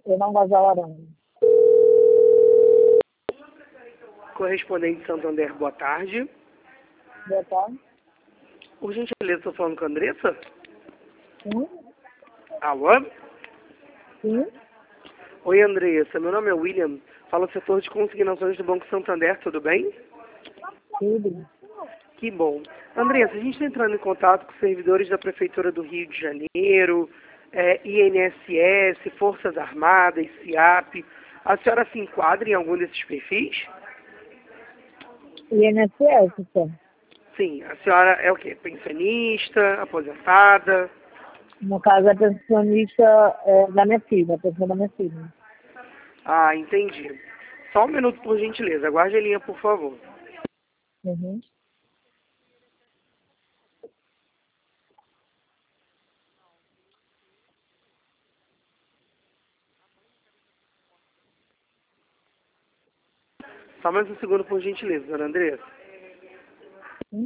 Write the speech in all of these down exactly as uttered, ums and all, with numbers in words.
eu não gosto da laranja. Correspondente Santander, boa tarde. Boa tarde. Por gentileza, estou falando com a Andressa? Sim? Alô? Sim? Oi, Andressa. Meu nome é William. Falo do setor de consignações do Banco Santander, tudo bem? Tudo. Que bom. Andressa, a gente está entrando em contato com servidores da Prefeitura do Rio de Janeiro, é, I N S S, Forças Armadas, SIAP. A senhora se enquadra em algum desses perfis? I N S S, tá? Sim. A senhora é o quê? Pensionista, aposentada? No caso, é pensionista é, da minha filha, a pensão da minha filha. Ah, entendi. Só um minuto, por gentileza. Aguarde a linha, por favor. Uhum. Só mais um segundo, por gentileza, dona Andressa. Sim?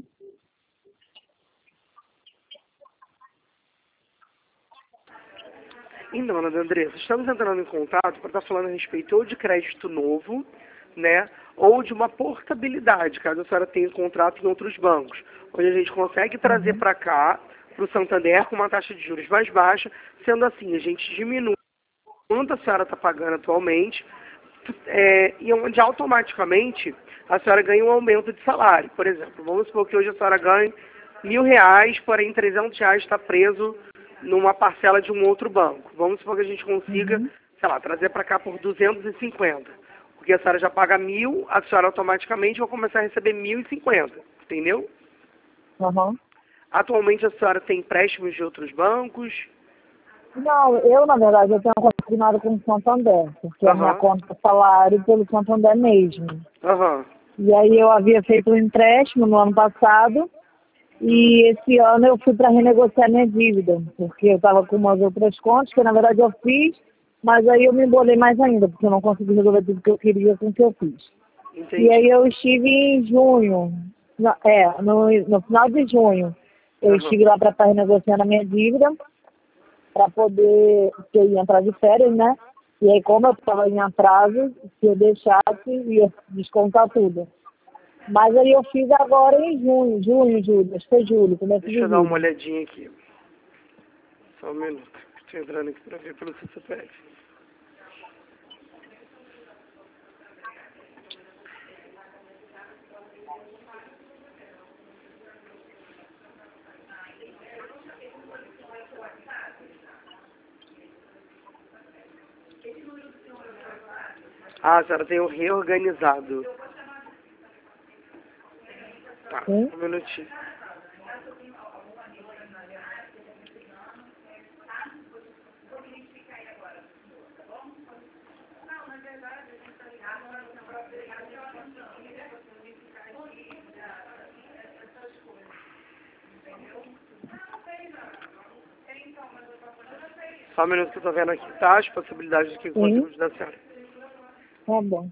Então, dona Andressa, estamos entrando em contato para estar falando a respeito ou de crédito novo, né, ou de uma portabilidade, caso a senhora tenha contrato em outros bancos, onde a gente consegue trazer Uhum. para cá, para o Santander, com uma taxa de juros mais baixa, sendo assim, a gente diminui quanto a senhora está pagando atualmente, é, e onde automaticamente a senhora ganha um aumento de salário. Por exemplo, vamos supor que hoje a senhora ganhe mil reais, porém trezentos reais está preso numa parcela de um outro banco. Vamos supor que a gente consiga, Uhum. sei lá, trazer para cá por duzentos e cinquenta. Porque a senhora já paga mil, a senhora automaticamente vai começar a receber mil e cinquenta, entendeu? Uhum. Atualmente a senhora tem empréstimos de outros bancos? Não, eu, na verdade, eu tenho consignado com o Santander, porque a minha Aham, conta é salário pelo Santander mesmo. aham, E aí eu havia feito um empréstimo no ano passado, hum, e esse ano eu fui para renegociar minha dívida, porque eu estava com umas outras contas, que na verdade eu fiz, mas aí eu me embolei mais ainda, porque eu não consegui resolver tudo que eu queria com o que eu fiz. E aí entendi. eu estive em junho, no- é, no, no final de junho, eu Aham. estive lá para estar renegociando a minha dívida, para poder, porque eu ia entrar de férias, né? E aí como eu estava em atraso, se eu deixasse, ia descontar tudo. Mas aí eu fiz agora em junho, junho, julho, acho que foi julho, começo Deixa de eu dar uma julho. olhadinha aqui. Só um minuto. Estou entrando aqui para ver pelo seu C P F. Ah, a senhora tem o reorganizado. Tá, Sim? um minutinho. Só um minuto que eu tô vendo aqui, tá? As possibilidades de que eu consigo Sim? ajudar a senhora. Tá bom.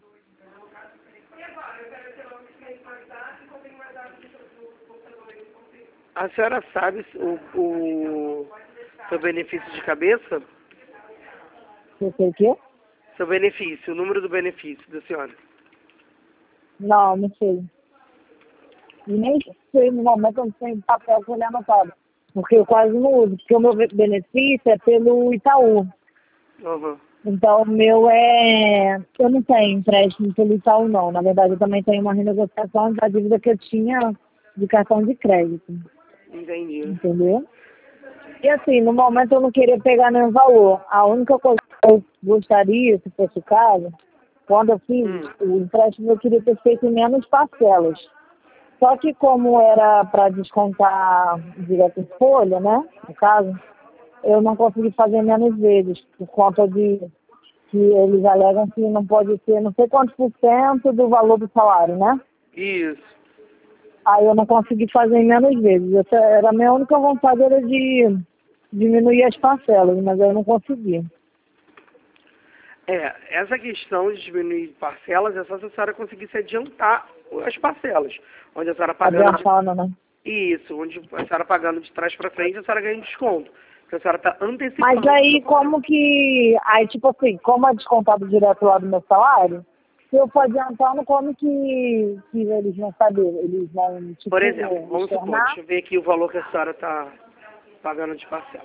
A senhora sabe o, o seu benefício de cabeça? Você sei o quê? Seu benefício, o número do benefício da senhora. Não, não sei. E nem sei no momento eu não tenho papel com ele anotado. Porque eu quase não uso, porque o meu benefício é pelo Itaú. Uhum. Então, o meu é... Eu não tenho empréstimo pelo Itaú, não. Na verdade, eu também tenho uma renegociação da dívida que eu tinha de cartão de crédito. Entendi. Entendeu? E assim, no momento eu não queria pegar nenhum valor. A única coisa que eu gostaria, se fosse o caso, quando eu fiz Hum. o empréstimo, eu queria ter feito em menos parcelas. Só que como era para descontar direto em folha, né, no caso, eu não consegui fazer menos vezes, por conta de que eles alegam que não pode ser não sei quantos por cento do valor do salário, né? Isso. Aí eu não consegui fazer em menos vezes. Essa era a minha única vontade, era de diminuir as parcelas, mas eu não consegui. É, essa questão de diminuir parcelas é só se a senhora conseguisse adiantar as parcelas. Onde a senhora pagando de, Adiantando, né? isso, onde a senhora pagando de trás para frente, a senhora ganha um desconto. Porque a senhora está antecipando. Mas aí como que... Aí tipo assim, como é descontado direto lá do meu salário, se eu for adiantando, como que, que eles vão saber? Eles vão, tipo, Por exemplo, vamos supor, externar? deixa eu ver aqui o valor que a senhora está pagando de parcela.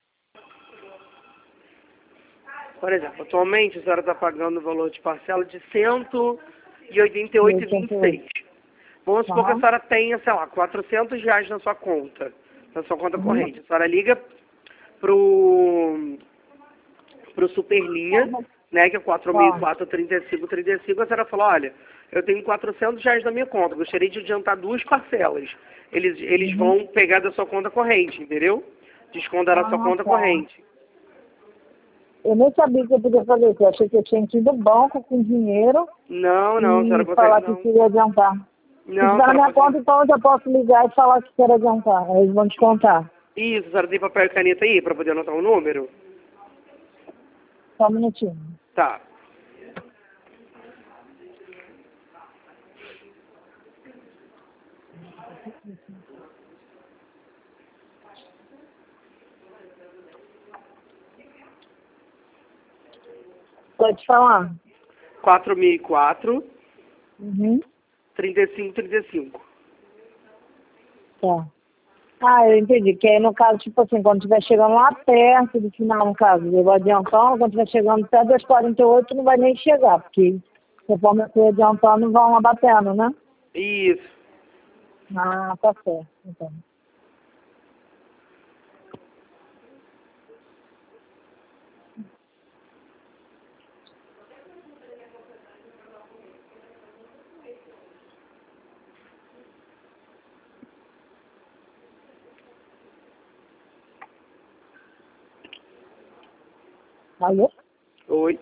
Por exemplo, atualmente a senhora está pagando o valor de parcela de cento e oitenta e oito reais e vinte e seis centavos. Vamos supor que a Aham. senhora tenha, sei lá, quatrocentos reais na sua conta, na sua conta Uhum. corrente. A senhora liga pro, pro Superlinha, né, que é quatro mil e quatro, trinta e cinco, trinta e cinco, a senhora fala, olha, eu tenho quatrocentos reais na minha conta, gostaria de adiantar duas parcelas. Eles, eles Uhum. vão pegar da sua conta corrente, entendeu? Descontar da sua Ah, conta tá. corrente. Eu nem sabia que eu podia fazer isso. Eu achei que eu tinha que ir do banco com dinheiro Não, não, a senhora e consegue, falar que não. queria adiantar. Se Não, a tiver na senhora minha pode... conta, então eu já posso ligar e falar que quero adiantar. Aí eles vão descontar. Isso, a senhora tem papel e caneta aí para poder anotar o número? Só um minutinho. Tá. Pode falar? quatro mil e quatro, Uhum. trinta e cinco, trinta e cinco. Tá. Ah, eu entendi. Que aí, no caso, tipo assim, quando estiver chegando lá perto do final, no caso, eu vou adiantando, quando estiver chegando perto das quarenta e oito, não vai nem chegar, porque conforme eu estou adiantando, vão abatendo, né? Isso. Ah, tá certo, então. Alô? Oi.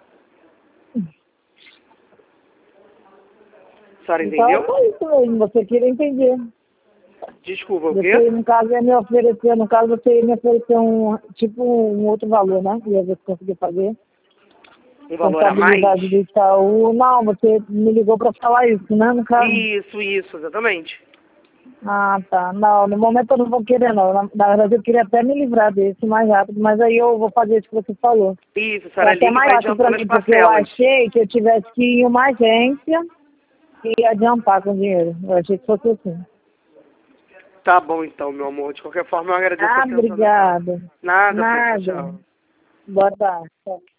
A senhora Então, entendeu? é isso mesmo, você queria entender. Desculpa, o quê? Você, no caso, ia me oferecer, no caso, você ia me oferecer um, tipo, um outro valor, né? Ia ver se conseguia fazer. Um valor a mais? Contabilidade do Itaú. Não, você me ligou para falar isso, né, no caso? Isso, isso, exatamente. Ah, tá. Não, no momento eu não vou querer, não. Na, na verdade, eu queria até me livrar desse mais rápido, mas aí eu vou fazer isso que você falou. Isso, a É senhora até liga e mais vai fácil para adiantando as mim, porque eu parcelas. achei que eu tivesse que ir em uma agência e adiantar com dinheiro. Eu achei que fosse assim. Tá bom então, meu amor. De qualquer forma, eu agradeço a Ah, atenção da senhora. obrigada. Nada, pô. Tchau, Nada. tchau. Boa tarde. Tchau.